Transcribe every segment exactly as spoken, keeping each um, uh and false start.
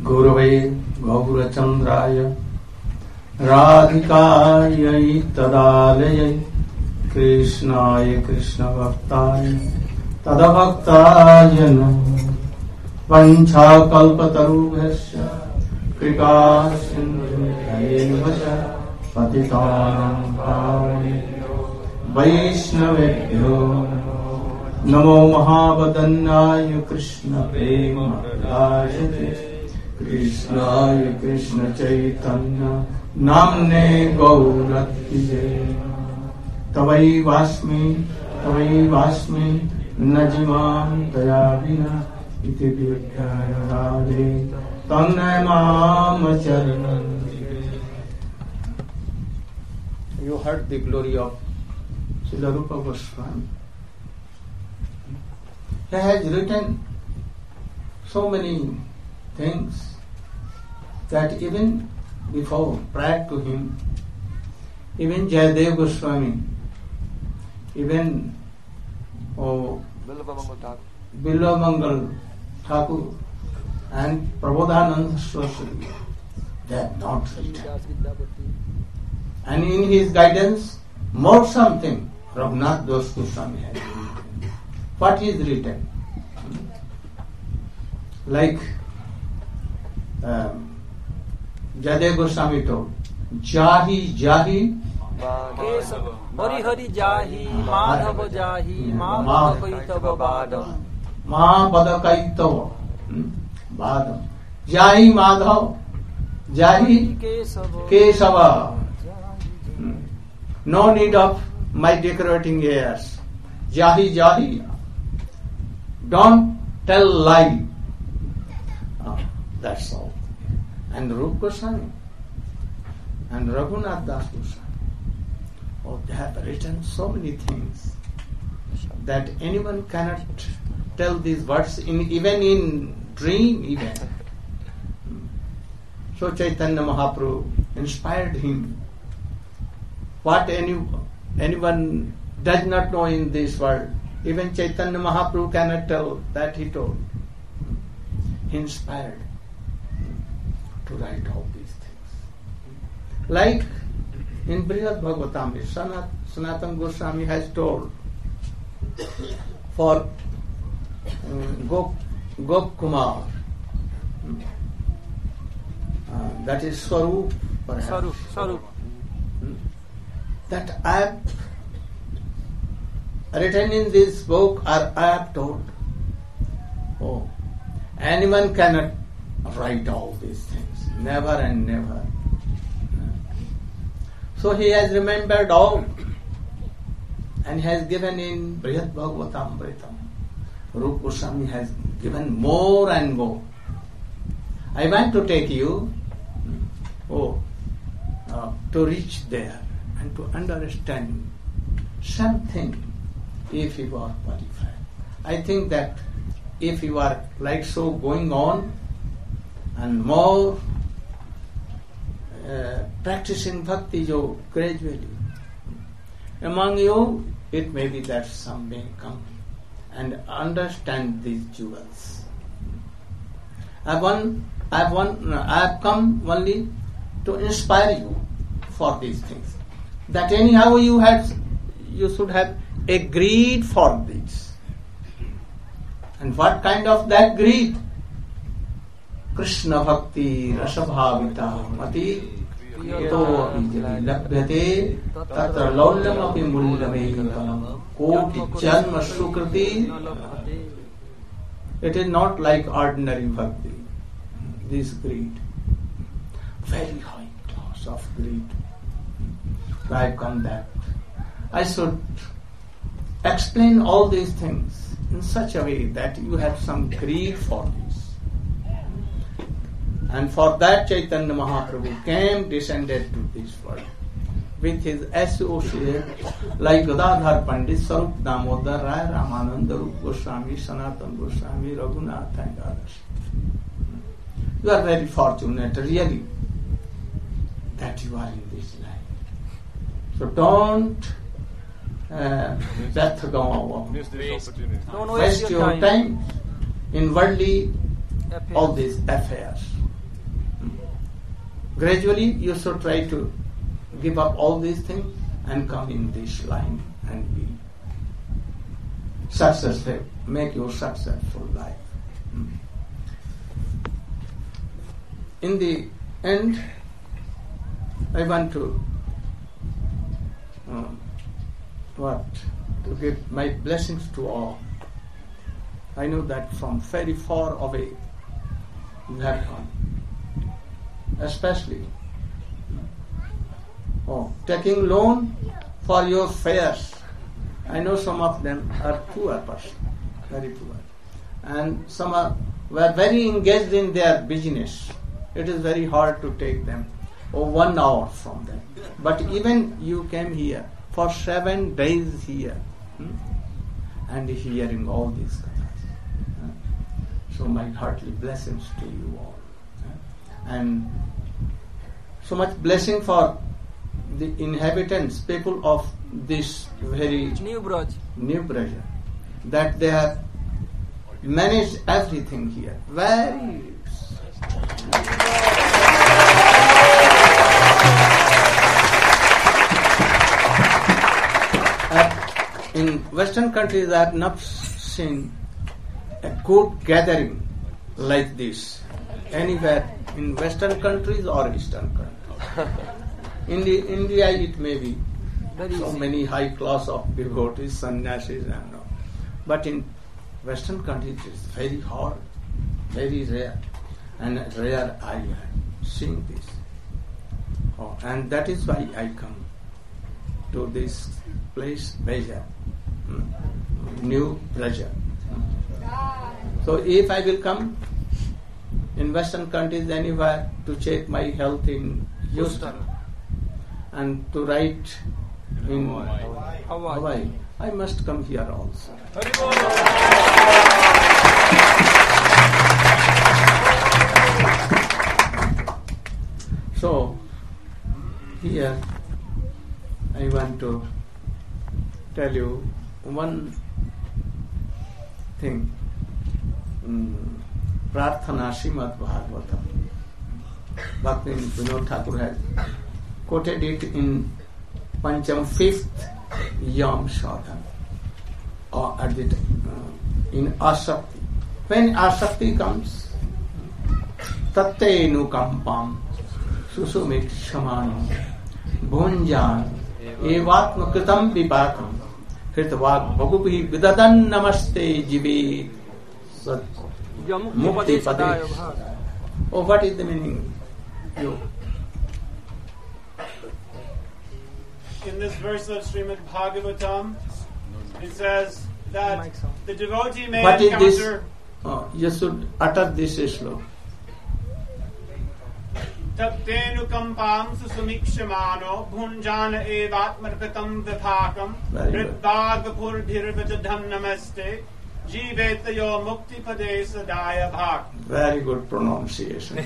गुरवे गौरचन्द्राय राधिकायै तदालयै कृष्णाय कृष्णभक्ताय तदभक्ताय नमः। वञ्चाकल्पतरुभ्यश्च कृपा सिन्धुभ्यैव च पतितानां पावनेभ्यो वैष्णवेभ्यो नमो महावदन्याय कृष्ण प्रेमप्रदाय कृष्णाय कृष्ण चैतन्य नाम्ने गौरत्तिजे तवैवास्मि तवैवास्मि न जीवामि तया विना इति विद्याय राधे तन्मय माम चरणं। You heard the glory of Srila Rupa Goswami. He has written so many things that even before, prior to him, even Jayadev Goswami, even oh, Bilvamangal Thakur and Prabodhananda Saraswati, they have not written. And in his guidance, more something Raghunath Das Goswami has written. What is written? Like um, Jayadev Goswami told, Jahi Jahi Hari Hari Jahi Madhava Jahi Mahapadaikaitava Badam Mahapadaikaitava Badam Jahi Madhav Jahi Kesava. No need of my decorating airs. Jahi Jahi. Don't tell lie. Oh, that's all. And Rupa Goswami and Raghunath Das Goswami, oh, they have written so many things that anyone cannot tell these words in even in dream even. So Chaitanya Mahaprabhu inspired him. What any anyone does not know in this world, even Chaitanya Mahaprabhu cannot tell, that he told. He inspired to write all these things. Like in Brihad Bhagavatam, Sanat, Sanatana Goswami has told for um, Gop, Gop Kumar, uh, that is Swarup perhaps. Swarup, Swarup. That I have written in this book, or I have told, oh, anyone cannot write all these things, never and never. So he has remembered all and has given in Brihad Bhagavatamritam. Rupa Goswami has given more and more. I want to take you oh, uh, to reach there and to understand something if you are qualified. I think that if you are like so going on and more uh, practicing bhakti yoga gradually, among you it may be that some may come and understand these jewels. I have one, I have one, I have come only to inspire you for these things. That anyhow you have, you should have a greed for this. And what kind of that greed? Krishna Bhakti Rasabhavita Mati Yato Abhijali Labhyate Tatra Laulyam Api Mulyamekanam Koti Janma Sukriti. It is not like ordinary bhakti, this greed. Very high class of greed. I come that I should explain all these things in such a way that you have some greed for this. And for that Chaitanya Mahaprabhu came, descended to this world with his associates like Gadadhar Pandit, Sarup Damodar Rai, Ramananda, Rupa Goswami, Sanatana Goswami, Raghunath and others. You are very fortunate really that you are in this life. So don't uh, waste, Don't waste your time. time in worldly all these affairs. gradually you should try to give up all these things and come in this line and be successful, make your successful life. In the end, I want to um, what to give my blessings to all. I know that from very far away you have come, especially oh, taking loan for your fares. I know some of them are poor person, very poor, and some are were very engaged in their business. It is very hard to take them or one hour from them. But even you came here for seven days here hmm? and hearing all these things. Uh, so my heartily blessings to you all. Uh, and so much blessing for the inhabitants, people of this very New Braj. New Braj, that they have managed everything here. Very uh, in Western countries, I have not seen a good gathering like this anywhere in Western countries or Eastern countries. In the India, it may be Very so easy. many high class of devotees, sannyasis, and all. But in Western countries, it is very hard, very rare, and rare I am seeing this. Oh, and that is why I come to this place, Beja, New Braj. So if I will come in Western countries anywhere to check my health in Houston and to write in Hawaii. Hawaii, I must come here also. So, here I want to tell you one thing. Mm, Prarthana Srimad Bhagavatam. Bhakti Vinod Thakur has quoted it in Pancham fifth Yam Sadhan, or at the uh, in Asakti. When Asakti comes, Tatte Nukampam Susumit Shamanam Bhunjan Evatma Kritam Vipakam Kritavak Bhagubhi Vidadan Namaste Jive Sat Mukti Padesh. Oh, what is the meaning? You. In this verse of Srimad Bhagavatam, it says that the devotee may What is this? encounter Oh, you should utter this slow. Taptenukampam susumikshamano bhunjana evatmarpitam vipakam Very good. ritbhagapurбhirvajadham namaste jivetayo mukti pade sadaya bhak. Very good pronunciation.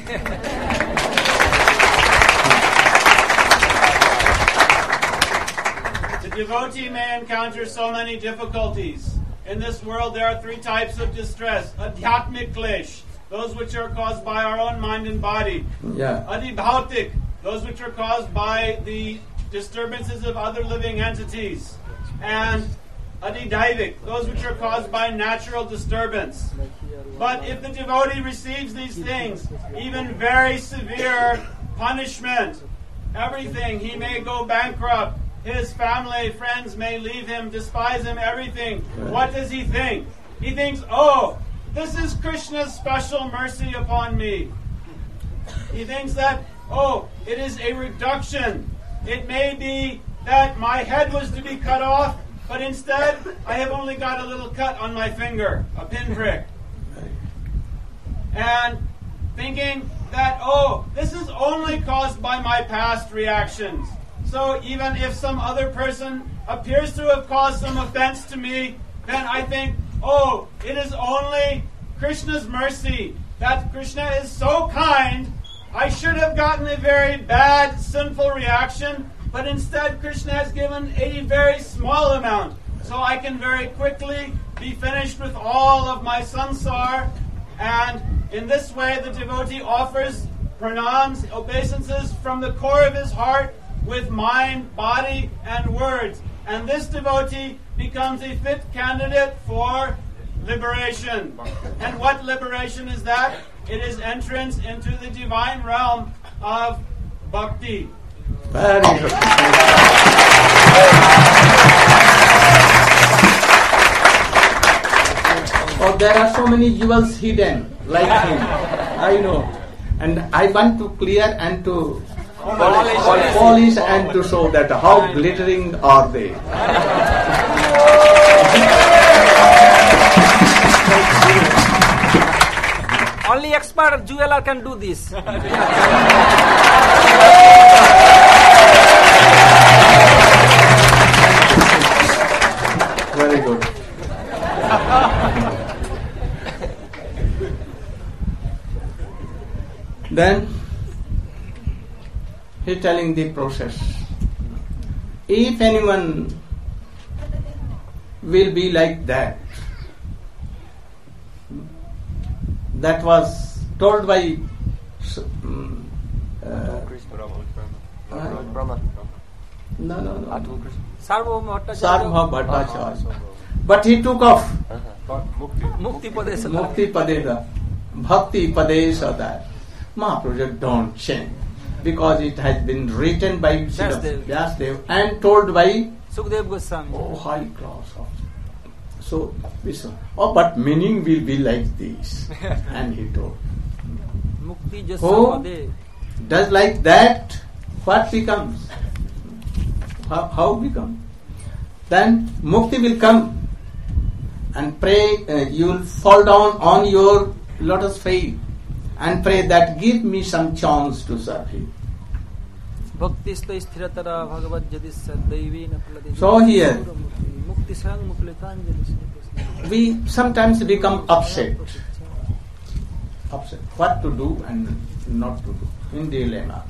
The devotee may encounter so many difficulties. In this world there are three types of distress. Adhyatmik klesh, those which are caused by our own mind and body. Yeah. Adibhautik, those which are caused by the disturbances of other living entities. And Adidaivik, those which are caused by natural disturbance. But if the devotee receives these things, even very severe punishment, everything, he may go bankrupt. His family, friends may leave him, despise him, everything. What does he think? He thinks, oh, this is Krishna's special mercy upon me. He thinks that, oh, it is a reduction. It may be that my head was to be cut off, but instead I have only got a little cut on my finger, a pinprick. And thinking that, oh, this is only caused by my past reactions. So even if some other person appears to have caused some offense to me, then I think, oh, it is only Krishna's mercy, that Krishna is so kind. I should have gotten a very bad, sinful reaction, but instead Krishna has given a very small amount. So I can very quickly be finished with all of my sansar, and in this way the devotee offers pranams, obeisances from the core of his heart with mind, body, and words. And this devotee becomes a fit candidate for liberation. And what liberation is that? It is entrance into the divine realm of bhakti. Very good. Oh, there are so many jewels hidden like him. I know. And I want to clear and to polish, polish, polish and to show that how glittering are they. Only expert jeweler can do this. Very good. Then he telling the process. If anyone will be like that, that was told by um, uh, Brahma. no no no Sarvabhauma Bhattacharya. Sarvabhauma Bhattacharya. But he took off Mukti Padesa. Mukti Padeda, Bhakti Padesa. Mahaprabhu don't change because it has been written by Vyasdev. Vyasdev and told by Sukdev Goswami. oh high class of. So we saw, oh, but meaning will be like this. And he told. Mukti Who Jaswade. does like that, what becomes? How, how become? Then mukti will come and pray, uh, you will fall down on your lotus feet and pray that give me some chance to serve him. Bhakti sta sthiratara bhagavad jadis daivena palladi. So here, Mukti sang muklitanjali. we sometimes become upset. Upset. What to do and not to do in dilemma.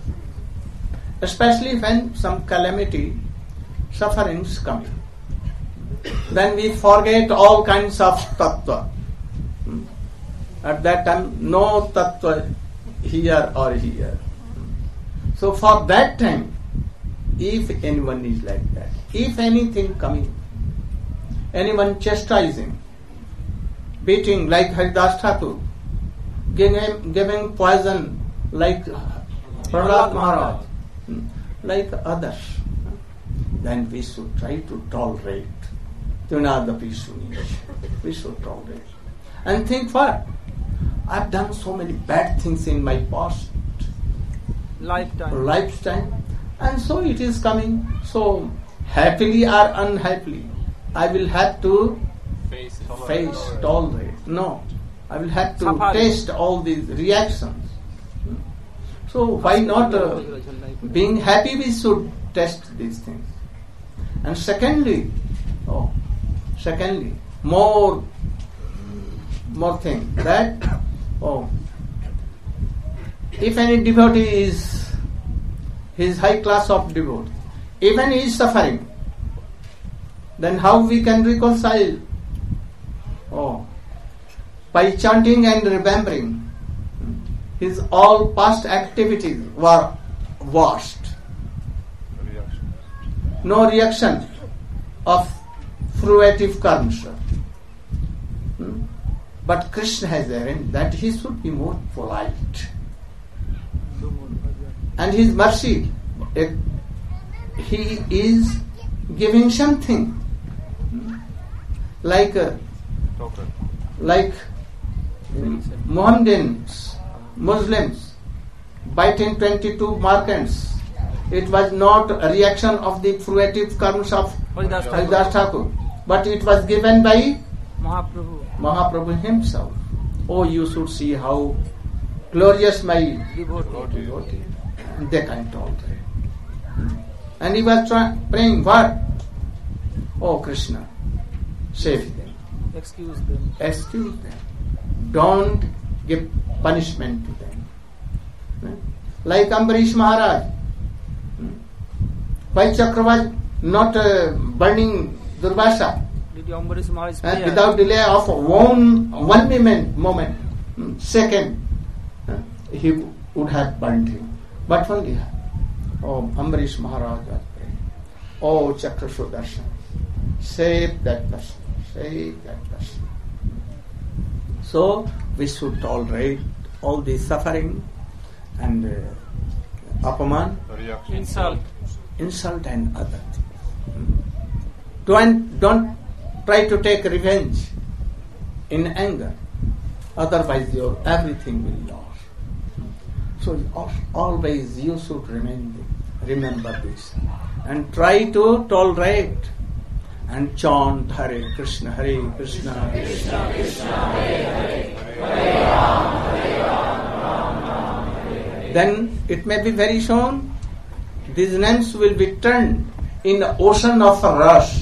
Especially when some calamity, sufferings come. Then we forget all kinds of tattva. At that time, no tattva here or here. So for that time, if anyone is like that, if anything coming, anyone chastising, beating like Haridas Thakur, giving, giving poison like Prahlad Maharaj, like others, then we should try to tolerate. Tunadapi Sunish. We should tolerate. And think what? I've done so many bad things in my past Lifetime. lifetime, and so it is coming. So happily or unhappily, I will have to Face, face, tolerate. No, I will have to Safari. taste all these reactions. So why not? Uh, being happy, we should test these things. And secondly, oh, secondly, more, more thing that oh. If any devotee is, his high class of devotee, even he is suffering, then how we can reconcile? Oh, by chanting and remembering, his all past activities were washed. No reaction of fruitive karmas. Hmm? But Krishna has arranged that he should be more polite. And his mercy, eh, he is giving something like uh, like Mohammedans, Muslims, biting twenty-two merchants. It was not a reaction of the fruitive karmas of Haridas Thakur. Haridas Thakur, but it was given by Mahaprabhu. Mahaprabhu himself. Oh, you should see how glorious my Devotee. devotee. They can't tolerate. And he was try- praying what? Oh Krishna, save them, Excuse them. excuse them, don't give punishment to them. Like Ambarish Maharaj, why Chakra was not uh, burning Durvasa? Did Ambarish Maharaj And prayer? without delay of one one moment, moment, second, uh, he would have burnt him. But only oh, Ambarish Maharaj was praying. Oh, Chakra Sudarshan, save that person, save that person. So we should tolerate all the suffering and uh, apaman, Insult. insult and other things. Don't, don't try to take revenge in anger. Otherwise your everything will lose. So always you should remain, remember this. And try to tolerate and chant Hare Krishna, Hare Krishna, Krishna Krishna, Hare Hare, Hare Ram, Hare Ram, Ram Ram, Hare Hare. Then it may be very soon these names will be turned in the ocean of rush.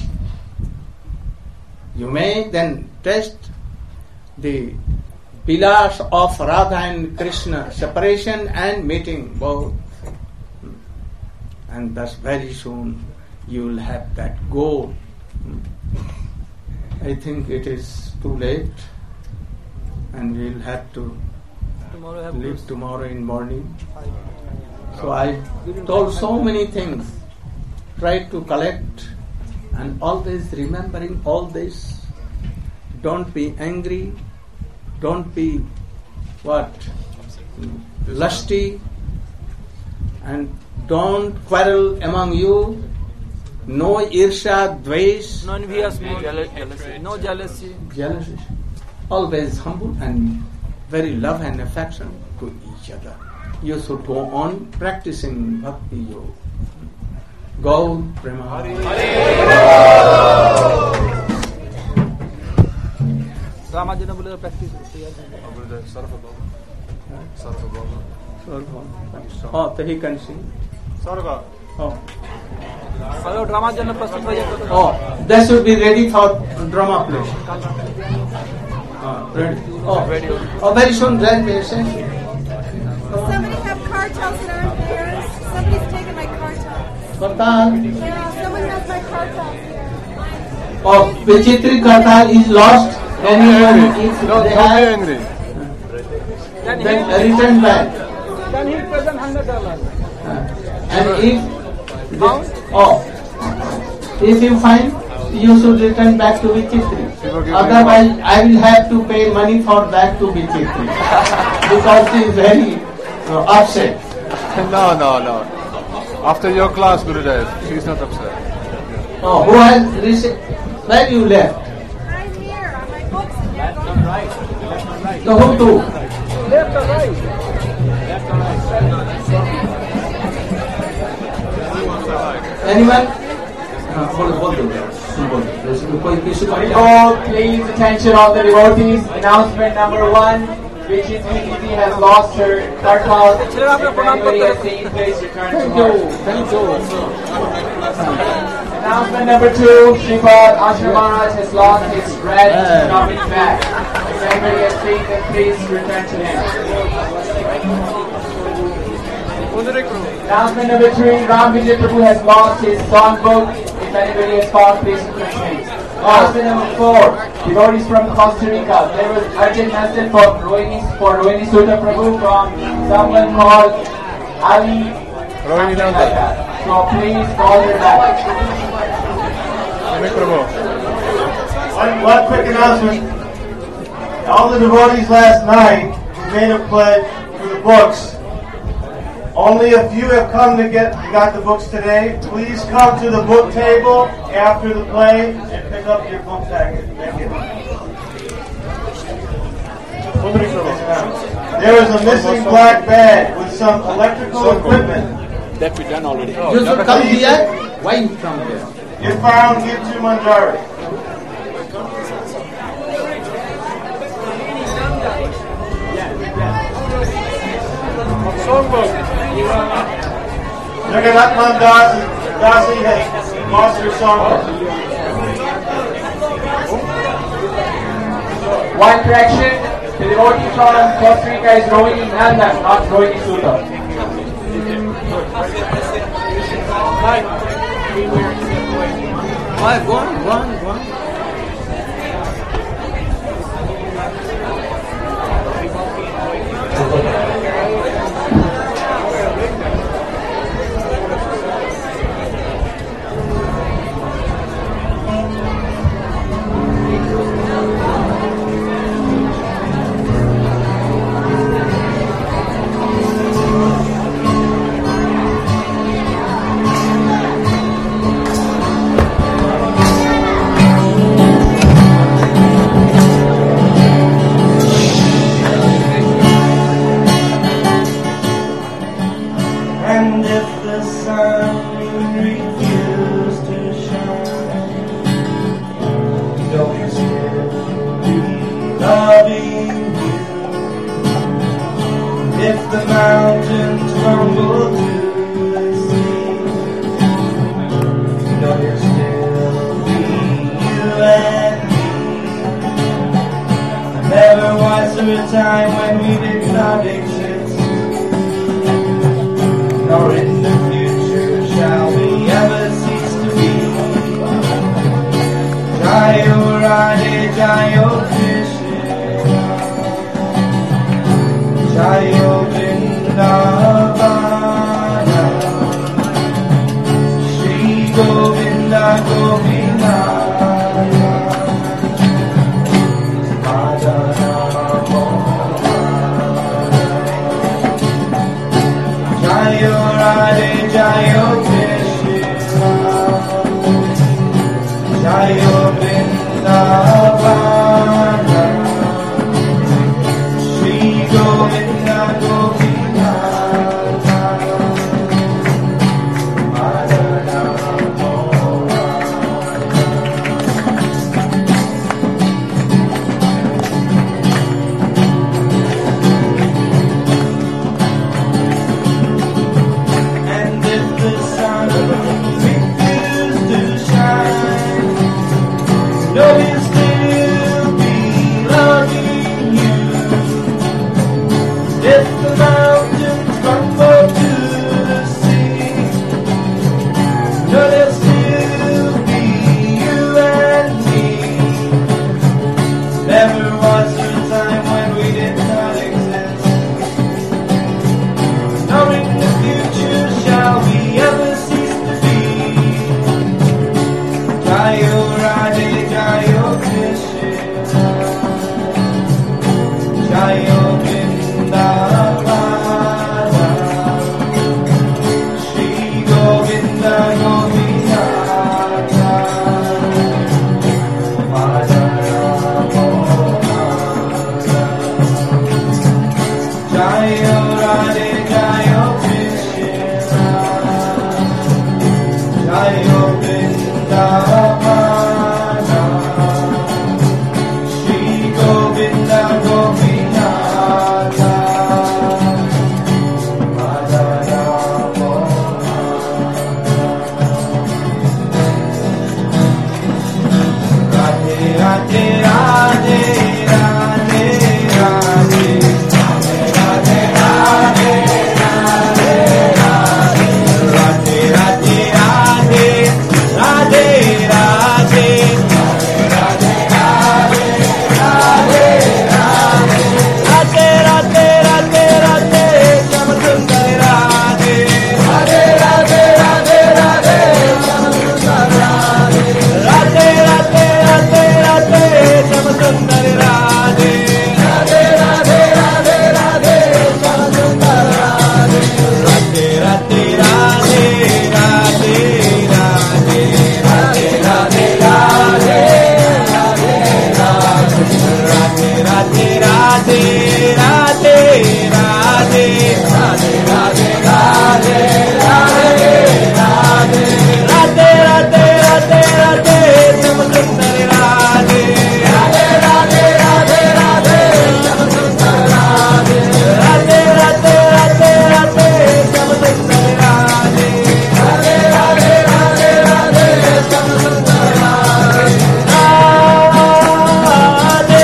You may then taste the vilas of Radha and Krishna, separation and meeting both. And thus very soon you will have that goal. I think it is too late and we will have to Tomorrow have leave to tomorrow in morning. So I told so many things. Try to collect and always remembering all this. Don't be angry. Don't be what? Lusty. And don't quarrel among you. No irsha, dvesh. no envious, no jealousy. No jealousy. Jealousy. Always humble and very love and affection to each other. You should go on practicing bhakti yoga. Gaur Prema. Ramajan बोले practice Oh, so he can sing. Sarva. Oh. Hello, Ramajan प्रस्तुत हो जाए तो Oh, they should be ready for drama play. Ah, ready. Oh, oh very soon, graduation. Somebody have cartels that aren't theirs. Somebody's taken my cartels. Kartal. Yeah, someone has my cartels here. Oh, Vichitri Kartal is lost. Anyone if Don't, they don't be have, angry. then then he return back. then he present hundred dollars. And if they, oh, if you find, you should return back to Vichitri. Otherwise, I will have to pay money for back to Vichitri because she is very uh, upset. No, no, no. After your class, Gurudev, she's not upset. Oh, who has received? Where you left? I'm here on my books and they're going. So who too? Left or right? Anyone? हाँ, बोलो बोल दो बोलो जैसे कि कोई किसी को Oh, please attention all the devotees. Announcement number one. Vichitri Didi has lost her kartal. If anybody has seen, please return to her. Thank you. Announcement number two. Sripad Ashram Maharaj has lost his red shopping bag. If anybody has seen, then please return to him. Announcement number three. Ram Vijay Prabhu has lost his songbook. If anybody has found, please return to him. Announcement number four. Devotees from Costa Rica. There was urgent message for Rohini, for Rohini Sudha Prabhu from someone called Ali. Rohini something like that. So please call her back. One, one quick announcement. All the devotees last night made a pledge for the books. Only a few have come to get got the books today. Please come to the book table after the play and pick up your book packet. Thank you. There is a missing black bag with some electrical equipment. That we done already. You should come here. Why you come here? If found, give to Manjari. Jagannath Mandasi Dasi has lost her songbook. One correction. The devotee from Costa Rica is Rohini Nandan, not Rohini Sudha. Why go on, go on, go on. if the mountains crumble to the sea, know you'll still be you and me. Never was there a time when we did not exist, nor in the future shall we ever cease to be. Jayo Radhe Jayo Krishna, Jayo Vrindavana, Shri Govinda Govinda, Jayo Radhe Jayo Krishna, Jayo Vrindavana, Shri Govinda Govinda, Madana Mohan. And if the sun refuses to shine, know you'll still be loving you. If the mountains crumble to the sea, know there'll still be you and me. Never was there a time when we did not exist, nor in the future shall we ever cease to be. Jayo Radhe Jayo Krishna, Jayo Vrindavana, Shri Govinda Govinda, Madana Mohan. Jayo Radhe Jayo Krishna, Jayo Vrindavana, Shri Govinda Govinda, Madana Mohan. Radhe Radhe Radhe Radhe Radhe, Radhe Radhe Radhe Radhe, Radhe Radhe Radhe Radhe Radhe, Radhe Radhe Radhe Radhe, Radhe Radhe Radhe Radhe, Shyam Sundar Radhe, Radhe Radhe Radhe Radhe, Shyam Sundar Radhe, Radhe Radhe Radhe Radhe, Shyam Sundar Radhe, Radhe Radhe Radhe Radhe, Shyam Sundar Radhe, Radhe Radhe Radhe Radhe Radhe, Radhe Radhe Radhe Radhe Radhe, Radhe Radhe Radhe Radhe Radhe, Radhe Radhe Radhe Radhe Radhe, Radhe Radhe Radhe Radhe, Shyam Sundar Radhe, Radhe Radhe Radhe Radhe, Shyam Sundar Radhe, Radhe Radhe Radhe Radhe, Shyam Sundar Radhe, Radhe Radhe Radhe Radhe, Shyam Sundar Radhe, Radhe,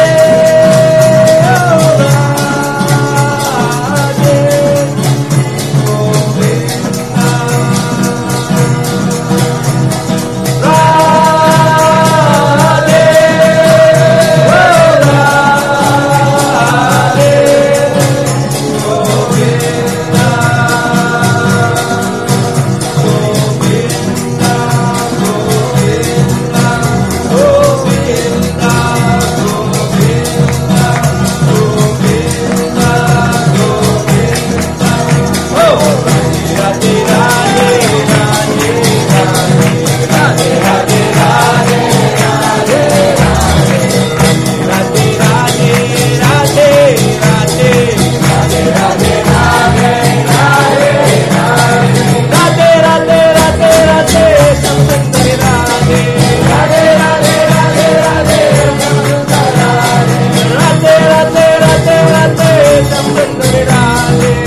Radhe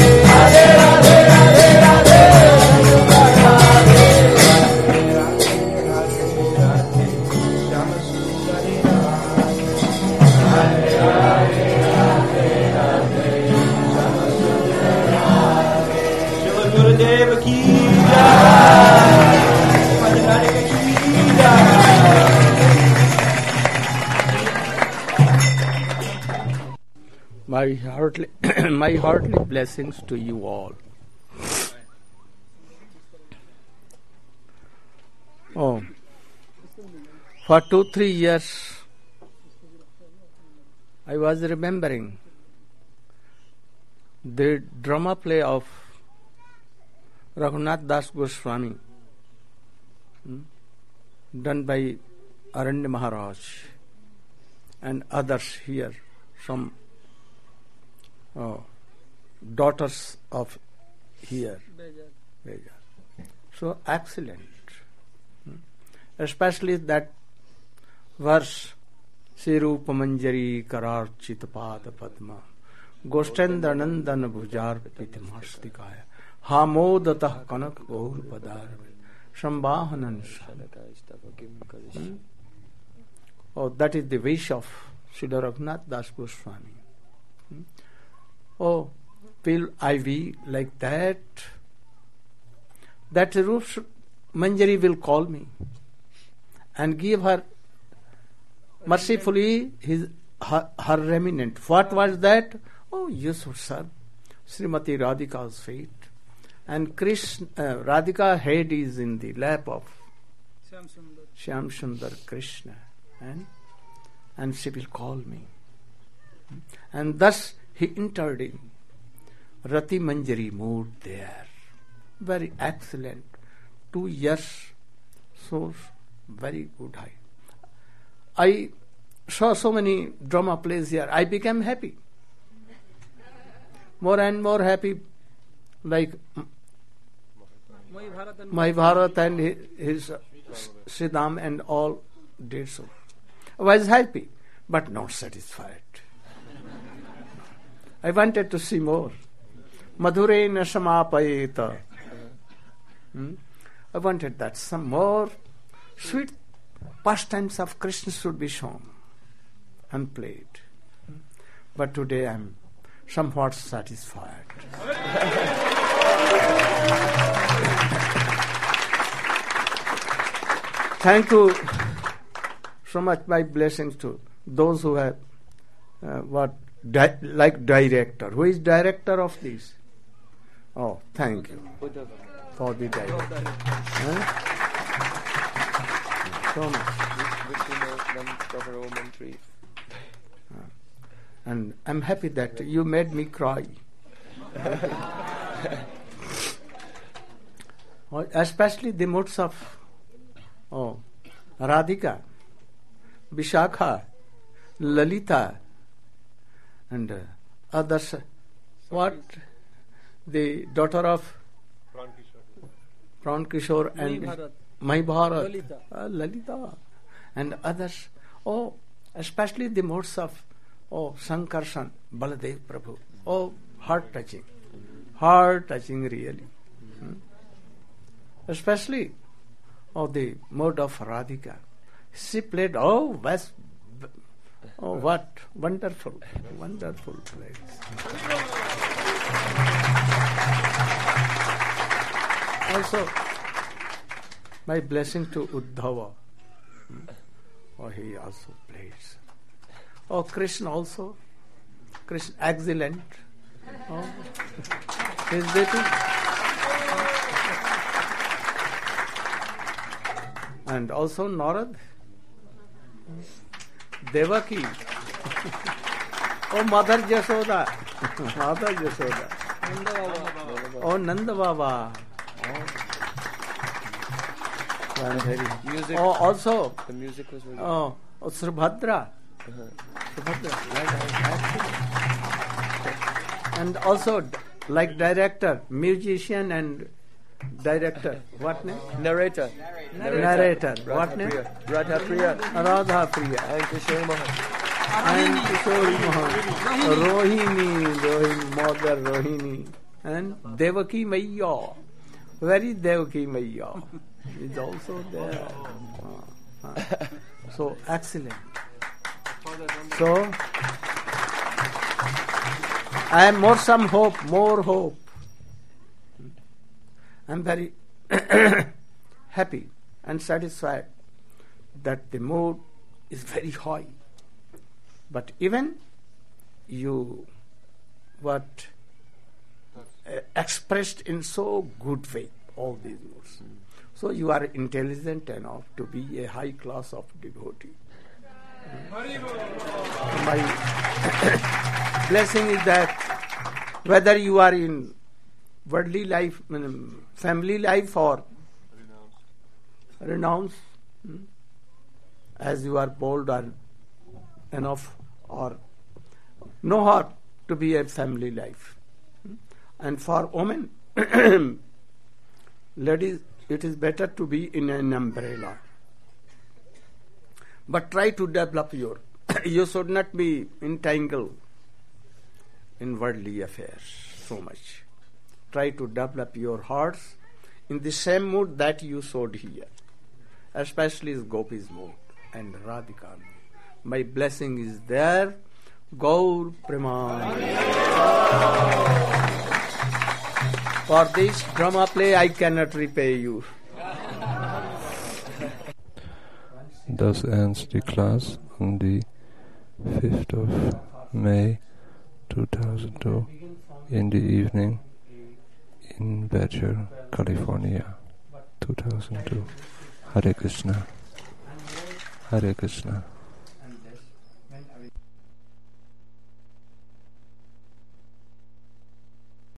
Vasudev ki jai. Madhurika ki jai. My heartly, my heartly blessings to you all. Oh, for two, three years, I was remembering the drama play of Raghunath Das Goswami, hmm, done by Aranya Maharaj and others here, some uh, daughters of here. Bejar. So excellent. Hmm. Especially that verse, Sirupa Manjari Karar Chitapad Padma Goshtendra Nandan Bhujar Pitimastikaya Hamodatah Kanak Gaur Padar Shambhahanan. Oh, that is the wish of Srila Raghunath Das Goswami. Hmm? Oh, will I be like that? That Rup Manjari will call me and give her mercifully his her, her remnant. What was that? Oh, you should serve Srimati Radhika's feet. And Krishna, uh, Radhika head is in the lap of Shyam Sundar Krishna. And, and she will call me. And thus he entered in. Rati Manjari moved there. Very excellent. Two years. So very good. I, I saw so many drama plays here. I became happy. More and more happy. Like Mahabharata and his, his uh, Siddham and all did so. I was happy, but not satisfied. I wanted to see more. Madhurena samapayeta. Hmm? I wanted that some more sweet pastimes of Krishna should be shown and played. Hmm? But today I am somewhat satisfied. Thank you so much. My blessings to those who have uh, what di- like director. Who is director of this? Oh, thank you for the director. Huh? So much. And I'm happy that you made me cry. Especially the moods of oh, Radhika, Vishakha, Lalita, and uh, others. What? The daughter of Pran Kishore and Mahabharata, Lalita. Uh, Lalita, and others. Oh, especially the moods of oh, Sankarshan, Baladev Prabhu. Oh, heart touching. Heart touching, really. Hmm? Especially oh, the mode of Radhika. She played, oh, was, oh, what wonderful, wonderful plays. Also, my blessing to Uddhava. Oh, he also plays. Oh, Krishna also. Krishna, excellent. Oh, his baby. And also Narad. Devaki. Oh, Mother Jashoda. Mother Jashoda. Oh, Nanda Baba. Oh, music. Oh, also. The music was really Oh, oh Subhadra. uh-huh. And also like director, musician and director. What name? Narrator. Narrator. What name? Radha Priya. Radha Priya. And Kishore Mohan. And Kishore Mohan. Rohini. Rohini. Mother Rohini. And Devaki Maiya. Very Devaki Maiya is also there. Uh, uh. So excellent. So I have more some hope, more hope. I'm very happy and satisfied that the mood is very high. But even you what uh, expressed in so good way all these moods. So you are intelligent enough to be a high class of devotee. My blessing is that whether you are in worldly life, family life, or renounce, as you are bold or enough or know how to be a family life. And for women, ladies, it is better to be in an umbrella. But try to develop your, you should not be entangled in worldly affairs so much. Try to develop your hearts in the same mood that you showed here, especially Gopi's mood and Radhika. My blessing is there. Gaur Preman. For this drama play I cannot repay you. Thus ends the class on the fifth of May two thousand two in the evening in Badger, California, two thousand two. Hare Krishna. Hare Krishna.